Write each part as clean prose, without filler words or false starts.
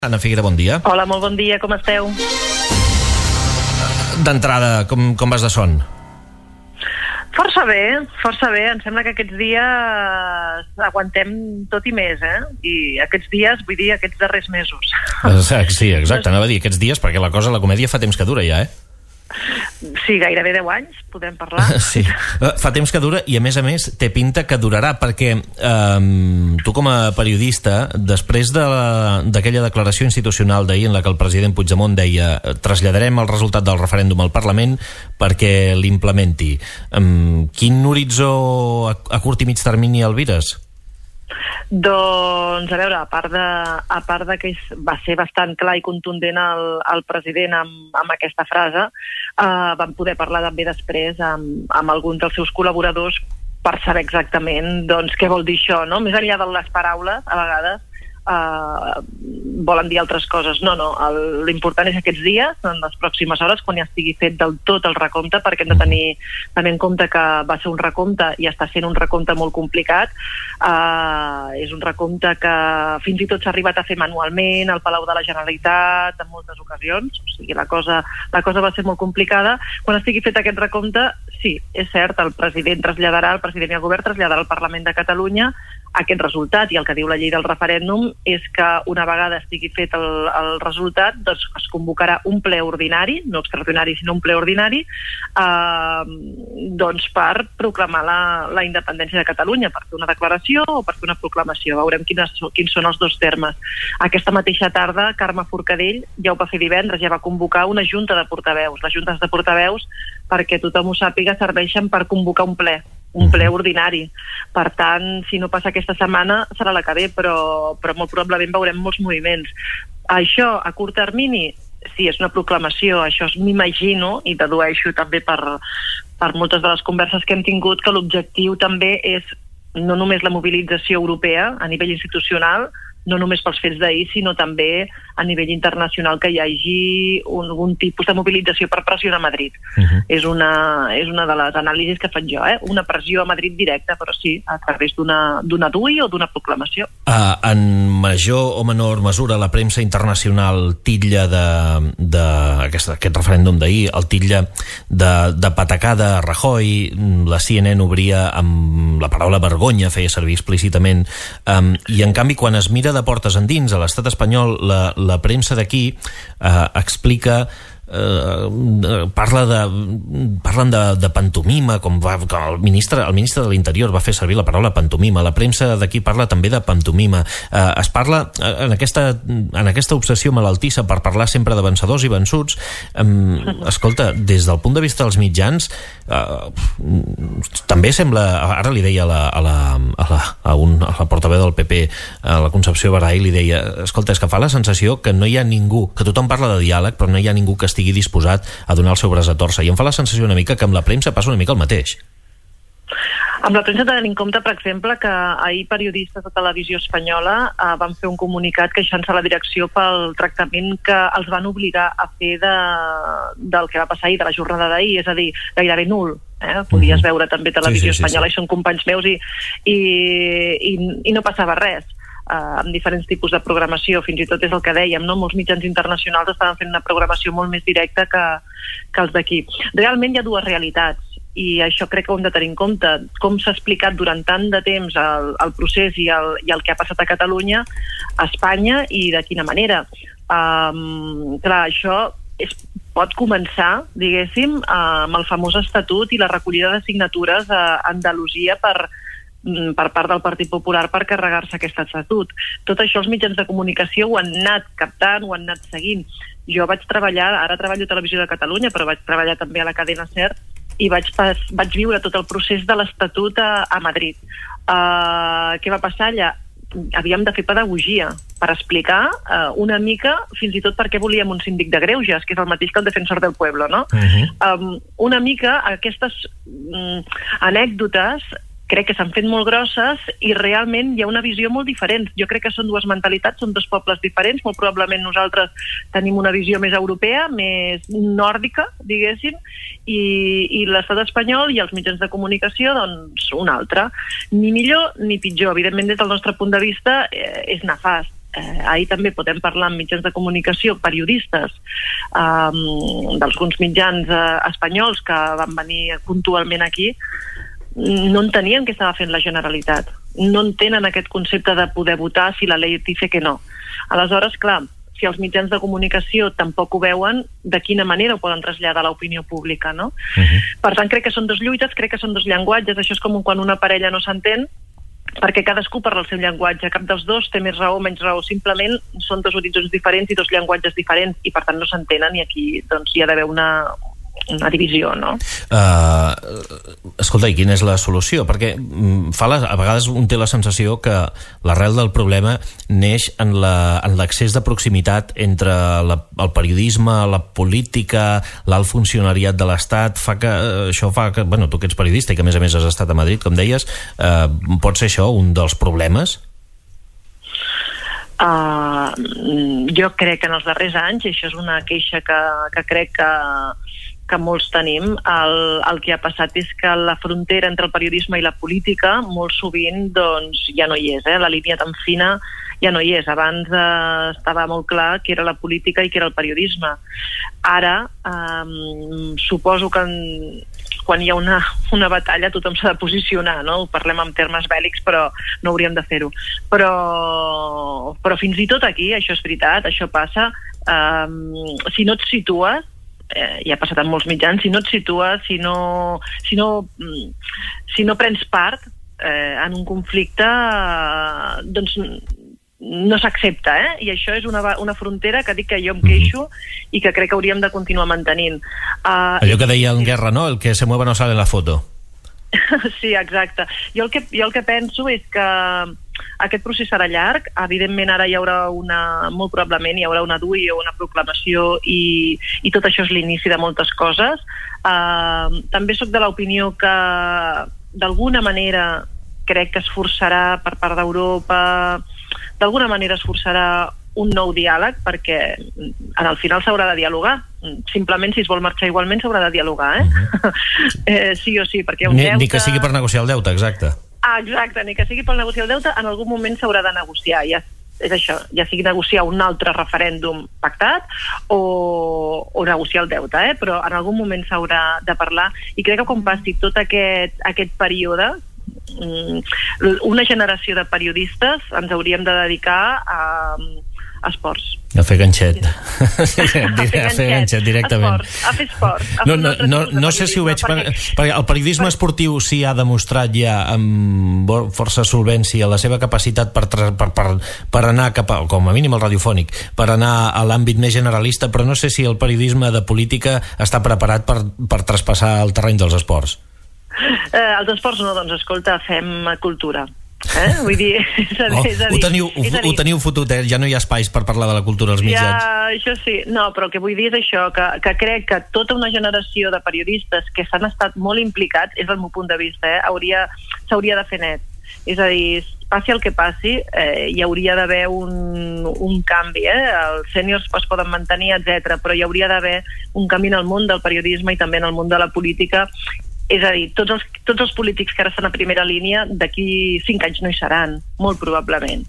Anna Figuera, bon dia. Hola, molt bon dia, com esteu? D'entrada, com vas de son? Força bé. Em sembla que aquests dies aguantem tot i més, I aquests dies, vull dir, aquests darrers mesos. Sí, exacte, anava a dir aquests dies, perquè la comèdia fa temps que dura ja, Sí, gairebé 10 anys, podem parlar. Sí, fa temps que dura i a més té pinta que durarà, perquè tu com a periodista, després d'aquella declaració institucional d'ahir en la que el president Puigdemont deia traslladarem el resultat del referèndum al Parlament perquè l'implementi, quin horitzó a curt i mig termini albires? Doncs, a veure, a part de que va ser bastant clar i contundent el president amb aquesta frase, vam poder parlar també després amb alguns dels seus col·laboradors per saber exactament doncs, què vol dir això, no? Més enllà de les paraules, a vegades, volen dir altres coses. No, l'important és aquests dies, en les pròximes hores, quan ja estigui fet del tot el recompte, perquè hem de tenir també en compte que va ser un recompte i està sent un recompte molt complicat. És un recompte que fins i tot s'ha arribat a fer manualment al Palau de la Generalitat en moltes ocasions, o sigui, la cosa va ser molt complicada. Quan estigui fet aquest recompte, sí, és cert, el president i el govern traslladarà al Parlament de Catalunya aquest resultat, i el que diu la llei del referèndum és que una vegada estigui fet el resultat, doncs es convocarà un ple ordinari, no extraordinari sinó un ple ordinari, doncs per proclamar la independència de Catalunya, per fer una declaració o per fer una proclamació. Veurem quins són els dos termes. Aquesta mateixa tarda, Carme Forcadell ja ho va fer divendres, ja va convocar una junta de portaveus. Les juntes de portaveus, perquè tothom ho sàpiga, serveixen per convocar un ple ordinari. Per tant, si no passa aquesta setmana, serà la que ve, però molt probablement veurem molts moviments. Això, a curt termini, sí, és una proclamació, això m'imagino, i dedueixo també per moltes de les converses que hem tingut, que l'objectiu també és no només la mobilització europea a nivell institucional, no només pels fets d'ahir, sinó també a nivell internacional que hi hagi un tipus de mobilització per pressionar Madrid. És una de les anàlisis que faig jo, una pressió a Madrid directa, però sí, a través d'una DUI o d'una proclamació. En major o menor mesura, la premsa internacional titlla d'aquest referèndum d'ahir, el titlla de patacada a Rajoy, la CNN obria amb la paraula vergonya, feia servir explícitament, i en canvi quan es mira de portes endins a l'estat espanyol, la premsa d'aquí explica, parlen de pantomima, com el ministre de l'Interior va fer servir la paraula pantomima. La premsa d'aquí parla també de pantomima. Es parla en aquesta obsessió malaltissa per parlar sempre de vencedors i vençuts. Escolta, des del punt de vista dels mitjans, també sembla, ara li deia a la portaveu del PP, a la Concepció Barai, li deia, escolta, és que fa la sensació que no hi ha ningú, que tothom parla de diàleg, però no hi ha ningú que estigui disposat a donar el seu braç a tòrcer, i em fa la sensació una mica que amb la premsa passa una mica el mateix. Amb la premsa tenint en compte, per exemple, que ahir periodistes de televisió espanyola van fer un comunicat queixant-se a la direcció pel tractament que els van obligar a fer del que va passar ahir, de la jornada d'ahir, és a dir, gairebé nul. Podies veure també televisió espanyola, i són companys meus, i no passava res. Amb diferents tipus de programació, fins i tot és el que dèiem, no? Molts mitjans internacionals estaven fent una programació molt més directa que els d'aquí. Realment hi ha dues realitats, i això crec que ho hem de tenir en compte. Com s'ha explicat durant tant de temps el procés i el que ha passat a Catalunya, a Espanya, i de quina manera. Clar, això pot començar, diguéssim, amb el famós estatut i la recollida de signatures a Andalusia per part del Partit Popular per carregar-se aquest estatut. Tot això els mitjans de comunicació ho han anat captant, ho han anat seguint. Jo vaig treballar, ara treballo a Televisió de Catalunya, però vaig treballar també a la cadena SER, i vaig viure tot el procés de l'Estatut a Madrid. Què va passar allà? Havíem de fer pedagogia per explicar una mica, fins i tot per què volíem un síndic de greuges, que és el mateix que el defensor del pueblo, no? Una mica aquestes anècdotes crec que s'han fet molt grosses i realment hi ha una visió molt diferent. Jo crec que són dues mentalitats, són dos pobles diferents. Molt probablement nosaltres tenim una visió més europea, més nòrdica, diguéssim, i l'estat espanyol i els mitjans de comunicació, doncs, una altra. Ni millor ni pitjor. Evidentment, des del nostre punt de vista, és nefast. ahir també podem parlar amb mitjans de comunicació, periodistes d'alguns mitjans espanyols que van venir puntualment aquí, no entenien què estava fent la Generalitat. No entenen aquest concepte de poder votar si la llei dice que no. Aleshores, clar, si els mitjans de comunicació tampoc ho veuen, de quina manera ho poden traslladar a l'opinió pública, no? Per tant, crec que són dos lluites, crec que són dos llenguatges. Això és com quan una parella no s'entén, perquè cadascú parla el seu llenguatge. Cap dels dos té més raó o menys raó. Simplement són dos horitzons diferents i dos llenguatges diferents, i per tant no s'entenen, i aquí doncs, hi ha d'haver una divisió, no? Escolta, i quina és la solució? Perquè a vegades un té la sensació que l'arrel del problema neix en l'excés de proximitat entre el periodisme, la política, l'alt funcionariat de l'Estat. Això fa que, bueno, tu que ets periodista i que a més has estat a Madrid, com deies, pot ser això un dels problemes? Jo crec que en els darrers anys, i això és una queixa que crec que molts tenim, el que ha passat és que la frontera entre el periodisme i la política molt sovint doncs, ja no hi és, la línia tan fina ja no hi és. Abans estava molt clar que era la política i que era el periodisme. Ara suposo que quan hi ha una batalla tothom s'ha de posicionar, no? Ho parlem en termes bèl·lics, però no hauríem de fer-ho. Però fins i tot aquí, això és veritat, això passa. Si no et situes, ja ha passat en molts mitjans, si no et situes, si no prens part en un conflicte, doncs no s'accepta, i això és una frontera que dic que jo em queixo i que crec que hauríem de continuar mantenint. Allò que deia en Guerra, no? El que se mueva no sale en la foto. Sí, exacte. Jo el que penso és que aquest procés serà llarg. Evidentment ara hi haurà molt probablement hi haurà una DUI o una proclamació, i tot això és l'inici de moltes coses. També sóc de l'opinió que d'alguna manera crec que es forçarà per part d'Europa, d'alguna manera es forçarà un nou diàleg, perquè al final s'haurà de dialogar. Simplement, si es vol marxar igualment, s'haurà de dialogar, sí o sí, perquè hi ha un deute... Ni que sigui per negociar el deute, exacte. Exacte, ni que sigui per negociar el deute, en algun moment s'haurà de negociar, és això, ja sigui negociar un altre referèndum pactat o negociar el deute, però en algun moment s'haurà de parlar, i crec que quan passi tot aquest període, una generació de periodistes ens hauríem de dedicar a esports. A fer ganxet. A fer ganxet directament. A fer esport. No sé si ho veig, perquè el periodisme esportiu sí ha demostrat ja amb força solvència la seva capacitat per anar cap a, com a mínim el radiofònic, per anar a l'àmbit més generalista, però no sé si el periodisme de política està preparat per traspassar el terreny dels esports. Els esports no, doncs escolta, fem cultura. Vull dir, ho teniu fotut, ja no hi ha espais per parlar de la cultura als mitjans. Ja, això sí, no, però el que vull dir és això, que crec que tota una generació de periodistes que s'han estat molt implicats, és el meu punt de vista, s'hauria de fer net. És a dir, passi el que passi, hi hauria d'haver un canvi, els sèniors es poden mantenir, etc, però hi hauria d'haver un canvi en el món del periodisme i també en el món de la política. És a dir, tots els polítics que ara estan a primera línia, d'aquí 5 anys no hi seran, molt probablement.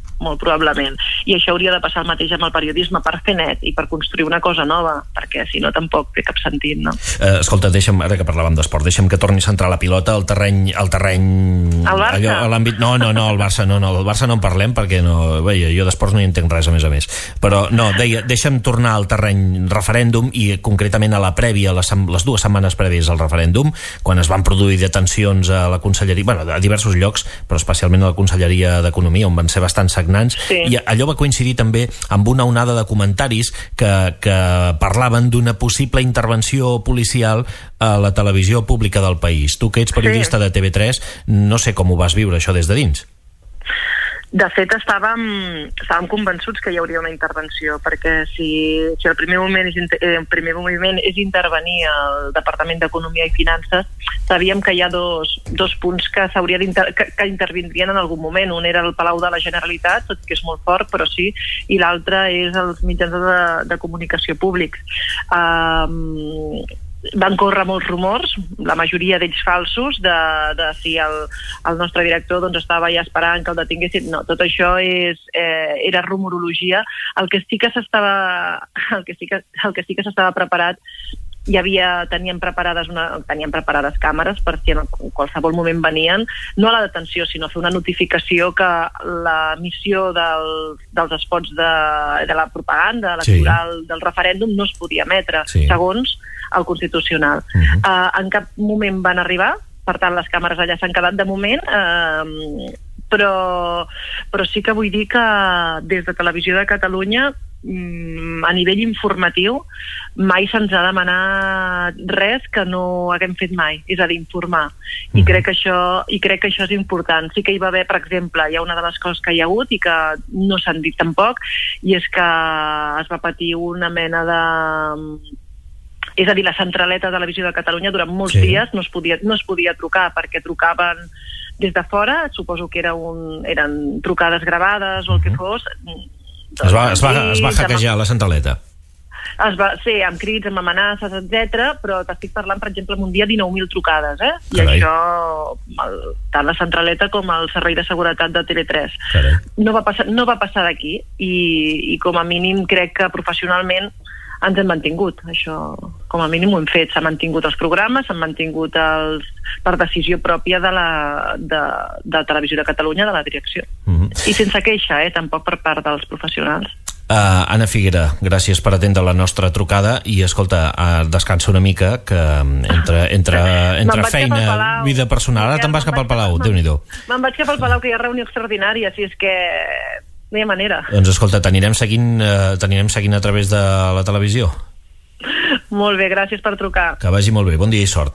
I això hauria de passar el mateix amb el periodisme, per fer net i per construir una cosa nova, perquè si no tampoc té cap sentit, no? Escolta, ara que parlàvem d'esport, deixa'm que torni a centrar la pilota al terreny... El Barça? No, el Barça no, el Barça no en parlem, perquè jo d'esports no hi entenc res, a més. Però no, deixa'm tornar al terreny referèndum, i concretament a la prèvia, les 2 setmanes prèvies al referèndum, quan es van produir detencions a la Conselleria, a diversos llocs, però especialment a la Conselleria d'Economia, on van ser bastant sagnants, i allò va coincidir també amb una onada de comentaris que parlaven d'una possible intervenció policial a la televisió pública del país. Tu, que ets periodista de TV3, no sé com ho vas viure, això, des de dins. De fet, estàvem convençuts que hi hauria una intervenció, perquè si el primer moviment és intervenir al Departament d'Economia i Finances, sabíem que hi ha dos punts que que intervindrien en algun moment. Un era el Palau de la Generalitat, tot que és molt fort, però sí, i l'altre és els mitjans de comunicació públics. van córrer molts rumors, la majoria d'ells falsos, de si el nostre director doncs, estava ja esperant que el detinguessin. No, tot això era rumorologia. El que sí que s'estava preparat, tenien preparades càmeres per si en qualsevol moment venien, no a la detenció, sinó a fer una notificació que l'emissió dels espots de la propaganda electoral del referèndum no es podia emetre, segons el Constitucional. En cap moment van arribar, per tant les càmeres allà s'han quedat de moment, però sí que vull dir que des de Televisió de Catalunya, a nivell informatiu, mai se'ns ha demanat res que no haguem fet mai, és a dir, informar. I crec que això és important. Sí que hi va haver, per exemple, hi ha una de les coses que hi ha hagut i que no s'han dit tampoc, i és que es va patir una mena de... És a dir, la centraleta de Televisió de Catalunya durant molts dies no es podia trucar, perquè trucaven des de fora, suposo que eren trucades gravades o el que fos. Es va hackejar la centraleta. Sí, amb crits, amb amenaces, etc. Però t'estic parlant, per exemple, en un dia 19.000 trucades, I això, tant la centraleta com el servei de seguretat de Tele3. No va passar d'aquí, i com a mínim crec que professionalment ens hem mantingut. Això, com a mínim, ho hem fet. S'han mantingut els programes, s'han mantingut per decisió pròpia de Televisió de Catalunya, de la direcció. I sense queixa, tampoc per part dels professionals. Anna Figuera, gràcies per atendre la nostra trucada i, escolta, descansa una mica, que entre feina, vida personal, ara te'n vas cap al Palau, Déu-n'hi-do. Me'n vaig cap al Palau, que hi ha reunió extraordinària, si és que no hi ha manera. Doncs escolta, t'anirem seguint a través de la televisió. Molt bé, gràcies per trucar. Que vagi molt bé, bon dia i sort.